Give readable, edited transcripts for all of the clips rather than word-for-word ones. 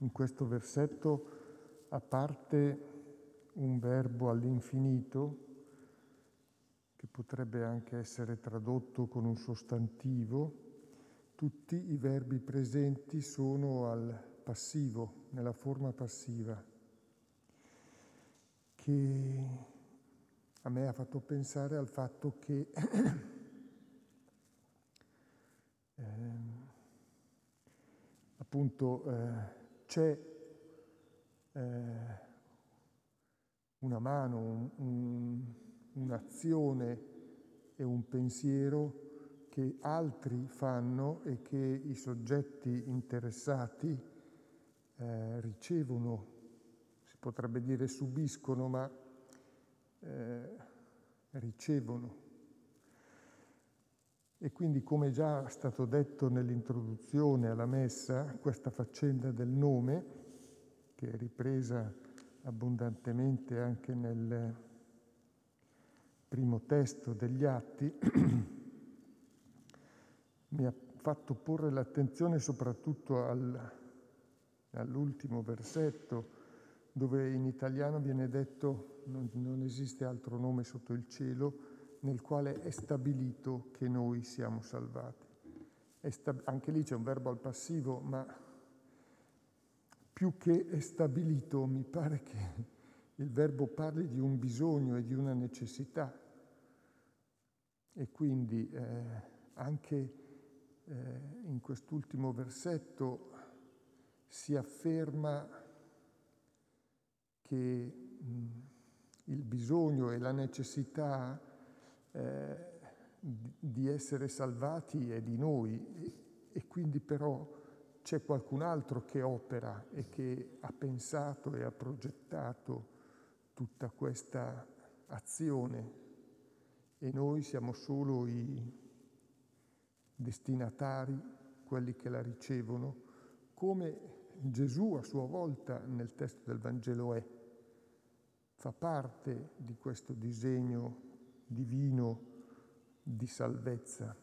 in questo versetto, a parte un verbo all'infinito, che potrebbe anche essere tradotto con un sostantivo, tutti i verbi presenti sono al passivo, nella forma passiva, che a me ha fatto pensare al fatto che appunto c'è una mano, un'azione e un pensiero che altri fanno e che i soggetti interessati ricevono, si potrebbe dire subiscono, ma ricevono. E quindi, come già stato detto nell'introduzione alla messa, questa faccenda del nome, che è ripresa abbondantemente anche nel primo testo degli Atti, mi ha fatto porre l'attenzione soprattutto all'ultimo versetto, dove in italiano viene detto non esiste altro nome sotto il cielo nel quale è stabilito che noi siamo salvati. Anche lì c'è un verbo al passivo, ma più che è stabilito mi pare che il verbo parli di un bisogno e di una necessità. E quindi anche in quest'ultimo versetto si afferma che il bisogno e la necessità di essere salvati è di noi, e quindi però c'è qualcun altro che opera e che ha pensato e ha progettato tutta questa azione, e noi siamo solo i destinatari, quelli che la ricevono, come Gesù a sua volta nel testo del Vangelo fa parte di questo disegno divino di salvezza.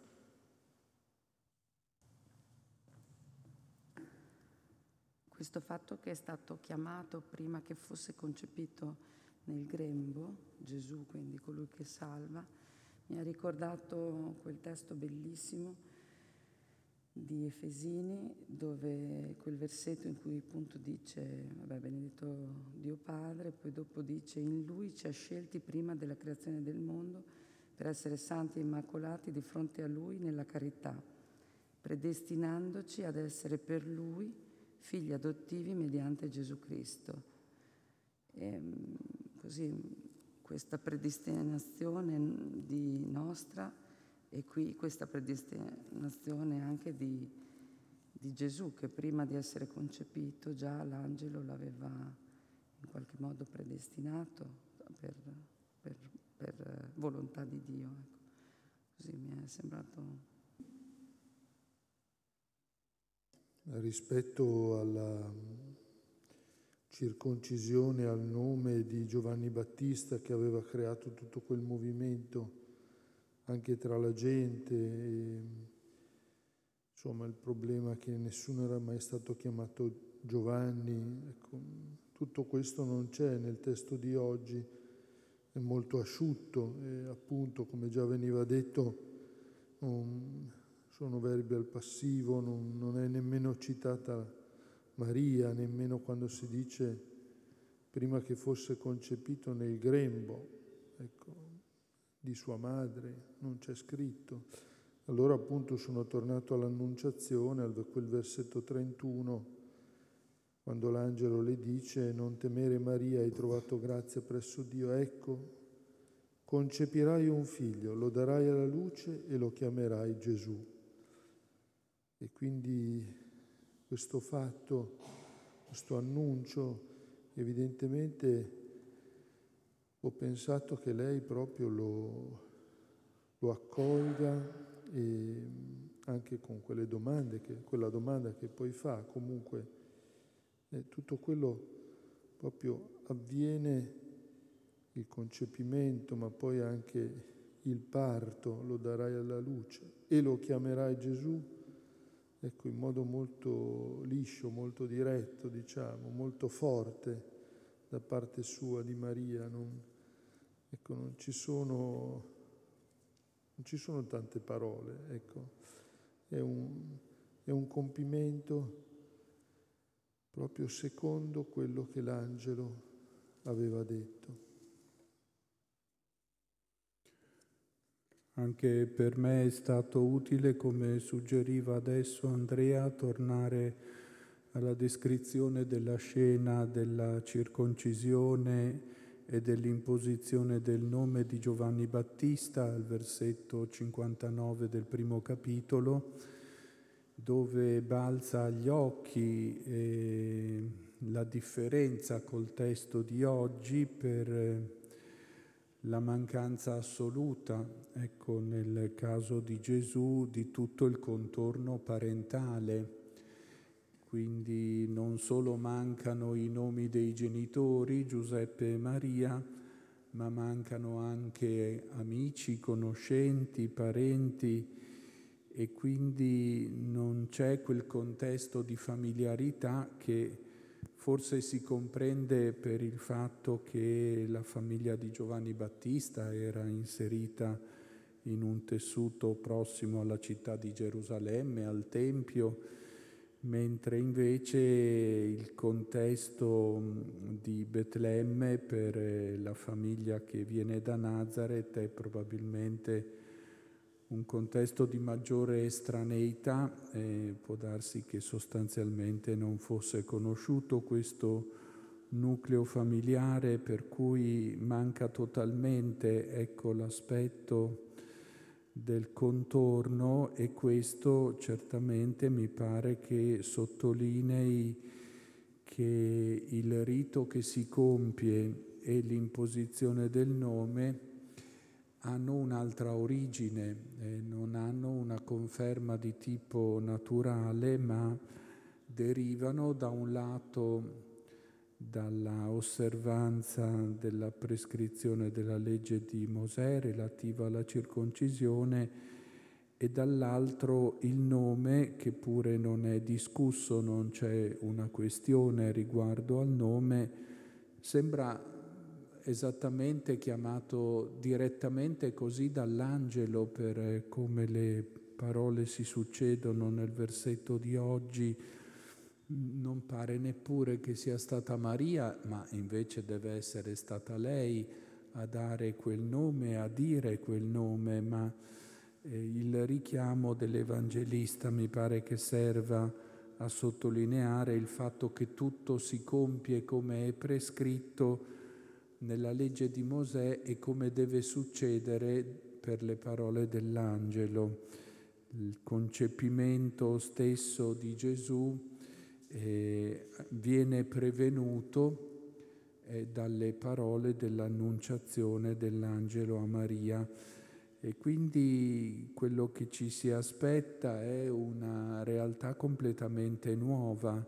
Questo fatto che è stato chiamato prima che fosse concepito nel grembo, Gesù, quindi colui che salva, mi ha ricordato quel testo bellissimo di Efesini, dove quel versetto in cui appunto dice, benedetto Dio Padre, poi dopo dice: in Lui ci ha scelti prima della creazione del mondo per essere santi e immacolati di fronte a Lui nella carità, predestinandoci ad essere per Lui figli adottivi mediante Gesù Cristo. Così questa predestinazione di nostra, e qui questa predestinazione anche di Gesù, che prima di essere concepito già l'angelo l'aveva in qualche modo predestinato per volontà di Dio. Ecco. Così mi è sembrato. Rispetto alla circoncisione al nome di Giovanni Battista, che aveva creato tutto quel movimento anche tra la gente, e, insomma, il problema che nessuno era mai stato chiamato Giovanni, ecco, tutto questo non c'è nel testo di oggi, è molto asciutto e appunto, come già veniva detto, sono verbi al passivo, non è nemmeno citata Maria, nemmeno quando si dice prima che fosse concepito nel grembo, ecco, di sua madre, non c'è scritto. Allora appunto sono tornato all'Annunciazione, a quel versetto 31, quando l'angelo le dice: non temere Maria, hai trovato grazia presso Dio, ecco, concepirai un figlio, lo darai alla luce e lo chiamerai Gesù. E quindi questo fatto, questo annuncio, evidentemente ho pensato che lei proprio lo accolga, e anche con quelle domande, quella domanda che poi fa, comunque tutto quello proprio avviene, il concepimento, ma poi anche il parto, lo darai alla luce e lo chiamerai Gesù. ecco, in modo molto liscio, molto diretto, diciamo, molto forte da parte sua di Maria. Non ci sono tante parole, ecco. È un compimento proprio secondo quello che l'angelo aveva detto. Anche per me è stato utile, come suggeriva adesso Andrea, tornare alla descrizione della scena della circoncisione e dell'imposizione del nome di Giovanni Battista, al versetto 59 del primo capitolo, dove balza agli occhi la differenza col testo di oggi per la mancanza assoluta, ecco, nel caso di Gesù, di tutto il contorno parentale. Quindi non solo mancano i nomi dei genitori, Giuseppe e Maria, ma mancano anche amici, conoscenti, parenti, e quindi non c'è quel contesto di familiarità che forse si comprende per il fatto che la famiglia di Giovanni Battista era inserita in un tessuto prossimo alla città di Gerusalemme, al Tempio, mentre invece il contesto di Betlemme per la famiglia che viene da Nazareth è probabilmente un contesto di maggiore estraneità, può darsi che sostanzialmente non fosse conosciuto questo nucleo familiare, per cui manca totalmente, ecco, l'aspetto del contorno, e questo certamente mi pare che sottolinei che il rito che si compie e l'imposizione del nome hanno un'altra origine, non hanno una conferma di tipo naturale, ma derivano da un lato dalla osservanza della prescrizione della legge di Mosè relativa alla circoncisione, e dall'altro il nome, che pure non è discusso, non c'è una questione riguardo al nome, sembra esattamente chiamato direttamente così dall'angelo, per come le parole si succedono nel versetto di oggi. Non pare neppure che sia stata Maria, ma invece deve essere stata lei a dare quel nome, a dire quel nome, ma il richiamo dell'Evangelista mi pare che serva a sottolineare il fatto che tutto si compie come è prescritto nella legge di Mosè e come deve succedere per le parole dell'angelo. Il concepimento stesso di Gesù viene prevenuto dalle parole dell'annunciazione dell'angelo a Maria, e quindi quello che ci si aspetta è una realtà completamente nuova,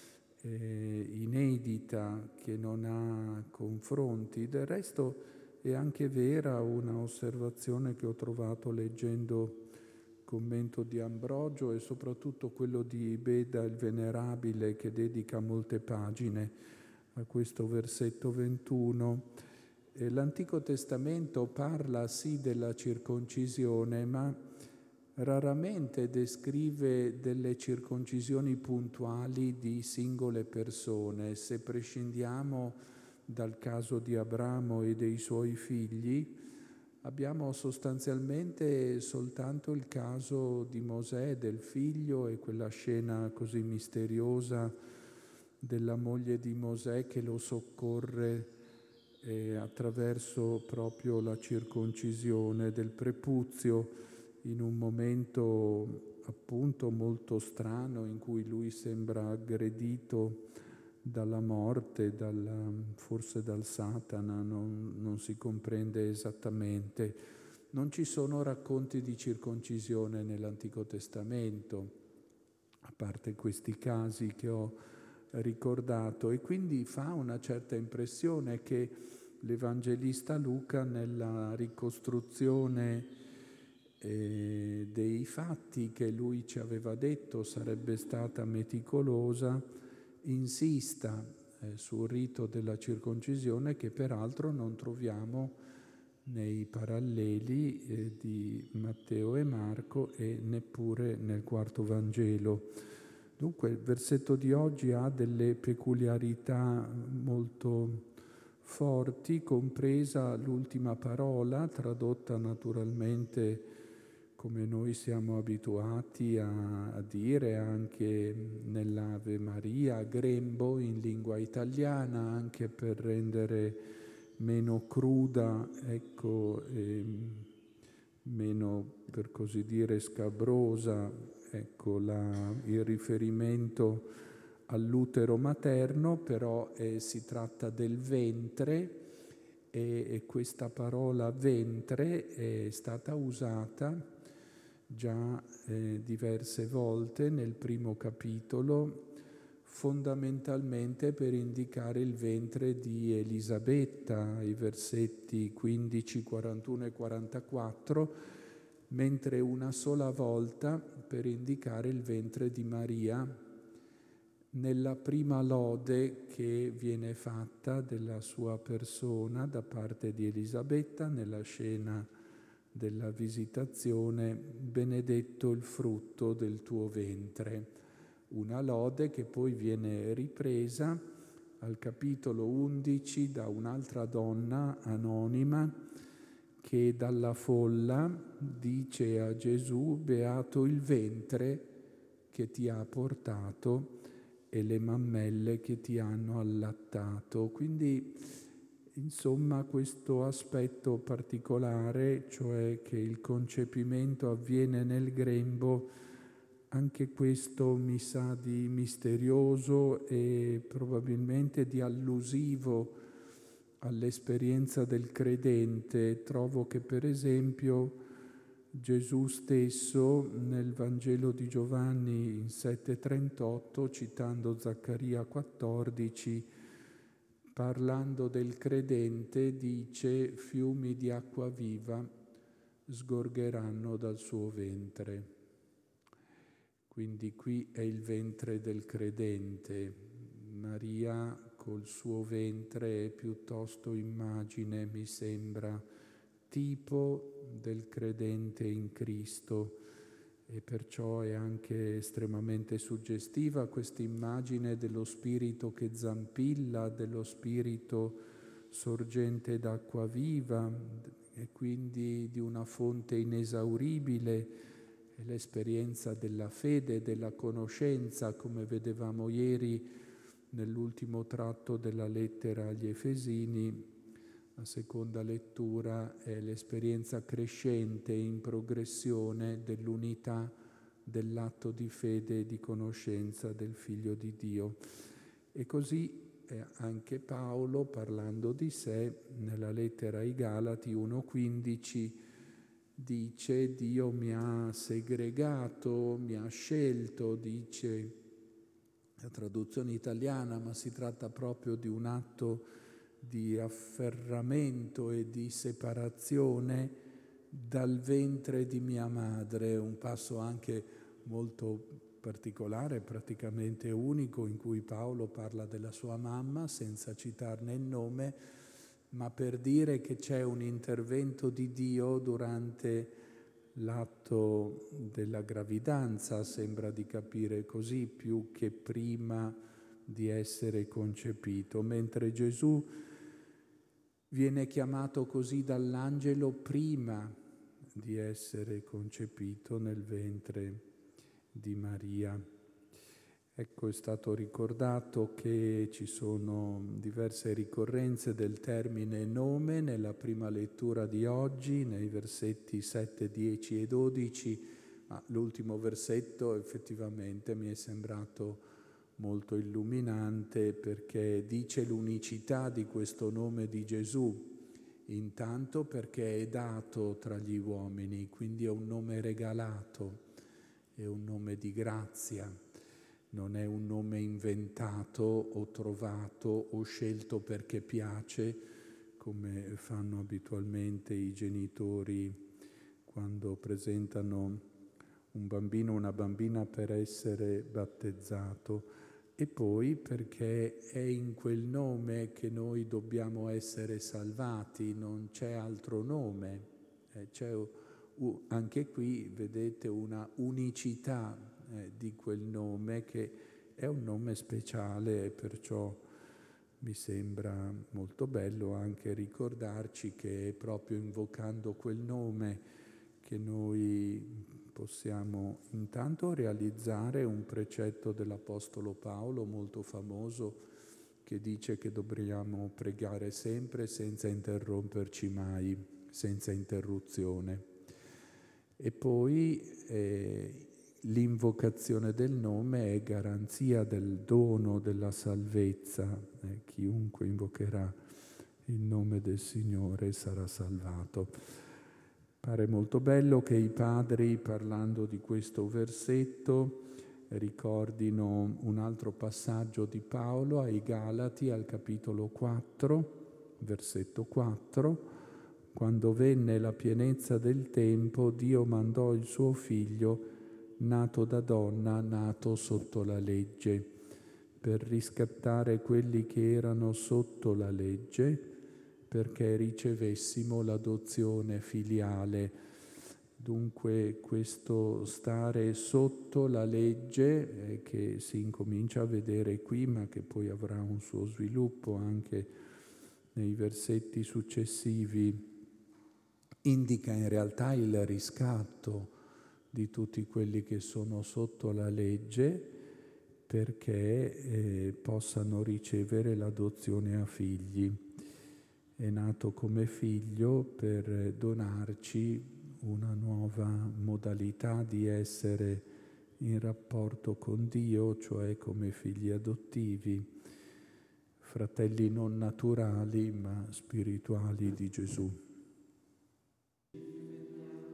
inedita, che non ha confronti. Del resto è anche vera una osservazione che ho trovato leggendo commento di Ambrogio e soprattutto quello di Beda il Venerabile, che dedica molte pagine a questo versetto 21. L'Antico Testamento parla sì della circoncisione, ma raramente descrive delle circoncisioni puntuali di singole persone. Se prescindiamo dal caso di Abramo e dei suoi figli, abbiamo sostanzialmente soltanto il caso di Mosè, del figlio, e quella scena così misteriosa della moglie di Mosè che lo soccorre attraverso proprio la circoncisione del prepuzio, in un momento appunto molto strano in cui lui sembra aggredito dalla morte, forse dal Satana, non si comprende esattamente. Non ci sono racconti di circoncisione nell'Antico Testamento, a parte questi casi che ho ricordato, e quindi fa una certa impressione che l'Evangelista Luca, nella ricostruzione dei fatti che lui ci aveva detto sarebbe stata meticolosa, insista sul rito della circoncisione, che peraltro non troviamo nei paralleli di Matteo e Marco e neppure nel quarto Vangelo. Dunque il versetto di oggi ha delle peculiarità molto forti, compresa l'ultima parola, tradotta naturalmente come noi siamo abituati a dire anche nell'Ave Maria, grembo in lingua italiana, anche per rendere meno cruda, ecco, meno, per così dire, scabrosa, ecco, il riferimento all'utero materno, però si tratta del ventre, e questa parola ventre è stata usata già diverse volte nel primo capitolo, fondamentalmente per indicare il ventre di Elisabetta, i versetti 15, 41 e 44, mentre una sola volta per indicare il ventre di Maria, nella prima lode che viene fatta della sua persona da parte di Elisabetta nella scena della visitazione: benedetto il frutto del tuo ventre. Una lode che poi viene ripresa al capitolo 11 da un'altra donna anonima che dalla folla dice a Gesù: beato il ventre che ti ha portato e le mammelle che ti hanno allattato. Quindi, insomma, questo aspetto particolare, cioè che il concepimento avviene nel grembo, anche questo mi sa di misterioso e probabilmente di allusivo all'esperienza del credente. Trovo che, per esempio, Gesù stesso nel Vangelo di Giovanni in 7,38, citando Zaccaria 14, parlando del credente, dice: fiumi di acqua viva sgorgeranno dal suo ventre. Quindi qui è il ventre del credente. Maria col suo ventre è piuttosto immagine, mi sembra, tipo del credente in Cristo, e perciò è anche estremamente suggestiva questa immagine dello spirito che zampilla, dello spirito sorgente d'acqua viva e quindi di una fonte inesauribile, e l'esperienza della fede, della conoscenza, come vedevamo ieri nell'ultimo tratto della lettera agli Efesini. La seconda lettura è l'esperienza crescente in progressione dell'unità dell'atto di fede e di conoscenza del Figlio di Dio. E così anche Paolo, parlando di sé, nella lettera ai Galati 1,15 dice: Dio mi ha segregato, mi ha scelto, dice la traduzione italiana, ma si tratta proprio di un atto di afferramento e di separazione dal ventre di mia madre, un passo anche molto particolare, praticamente unico, in cui Paolo parla della sua mamma senza citarne il nome, ma per dire che c'è un intervento di Dio durante l'atto della gravidanza, sembra di capire così, più che prima di essere concepito, mentre Gesù viene chiamato così dall'angelo prima di essere concepito nel ventre di Maria. Ecco, è stato ricordato che ci sono diverse ricorrenze del termine nome nella prima lettura di oggi, nei versetti 7, 10 e 12, ma l'ultimo versetto effettivamente mi è sembrato molto illuminante, perché dice l'unicità di questo nome di Gesù, intanto perché è dato tra gli uomini, quindi è un nome regalato, è un nome di grazia, non è un nome inventato o trovato o scelto perché piace, come fanno abitualmente i genitori quando presentano un bambino o una bambina per essere battezzato, e poi perché è in quel nome che noi dobbiamo essere salvati, non c'è altro nome. C'è anche qui, vedete, una unicità di quel nome che è un nome speciale, e perciò mi sembra molto bello anche ricordarci che è proprio invocando quel nome che noi possiamo intanto realizzare un precetto dell'Apostolo Paolo molto famoso, che dice che dobbiamo pregare sempre senza interromperci mai, senza interruzione. E poi l'invocazione del nome è garanzia del dono della salvezza. Chiunque invocherà il nome del Signore sarà salvato. Pare molto bello che i padri, parlando di questo versetto, ricordino un altro passaggio di Paolo ai Galati, al capitolo 4, versetto 4, quando venne la pienezza del tempo, Dio mandò il suo figlio, nato da donna, nato sotto la legge, per riscattare quelli che erano sotto la legge, perché ricevessimo l'adozione filiale. Dunque questo stare sotto la legge, che si incomincia a vedere qui, ma che poi avrà un suo sviluppo anche nei versetti successivi, indica in realtà il riscatto di tutti quelli che sono sotto la legge, perché possano ricevere l'adozione a figli. È nato come figlio per donarci una nuova modalità di essere in rapporto con Dio, cioè come figli adottivi, fratelli non naturali ma spirituali di Gesù.